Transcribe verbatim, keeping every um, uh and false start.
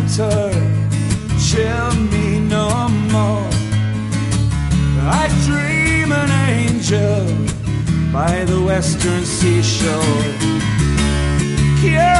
winter chill me no more. I dream an angel by the western seashore. Here